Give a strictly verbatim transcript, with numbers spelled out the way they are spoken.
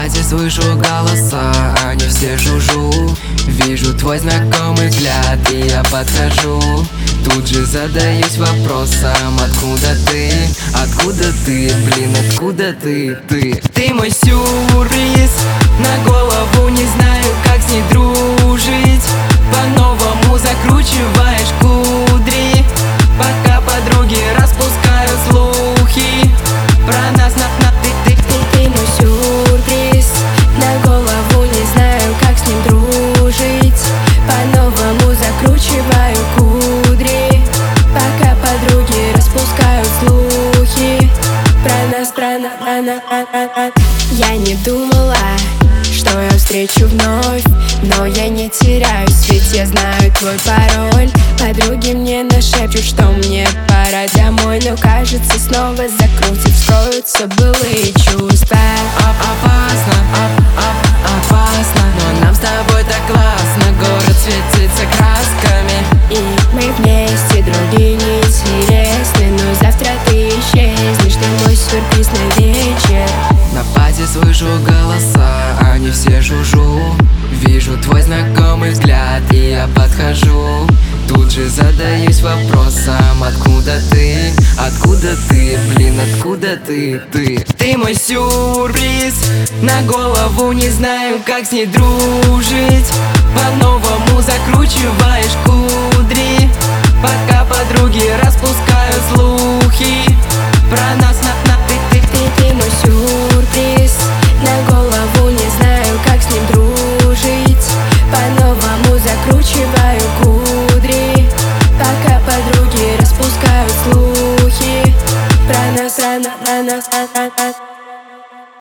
базе слышу голоса, они все жужжу. Вижу твой знакомый взгляд, и я подхожу. Тут же задаюсь вопросом: откуда ты? Откуда ты? Блин, откуда ты? Ты Ты мой сюрприз. На голову не знаю, как с ней дружить. По-новому закручиваешь кудри, пока подруги распускают слухи про нас. На, на, ты, ты, ты, ты мой сюрприз. На голову не знаю, как с ним дружить. По-новому закручиваю кудри, пока подруги распускают слухи про нас, про нас, про нас. Я не думала, что я встречу вновь, но я не теряюсь, ведь я знаю твой пароль. Подруги мне нашепчут, что мне пора домой, но кажется, снова закрутит, вскроются былые чувства. Опасно, оп, оп, опасно, но нам с тобой так классно. Город светится красками, и мы вместе, другие неинтересны, но завтра ты исчезнешь, ты мой сюрприз на вечер. На базе слышу голоса, они все жужжу. Вижу твой знакомый взгляд, и я подхожу. Тут же задаюсь вопросом: откуда ты? Откуда ты? Блин, откуда ты? Ты Ты мой сюрприз. На голову не знаю, как с ней дружить. По-новому закручиваешь кудри, пока подруги распускают слухи про нас. На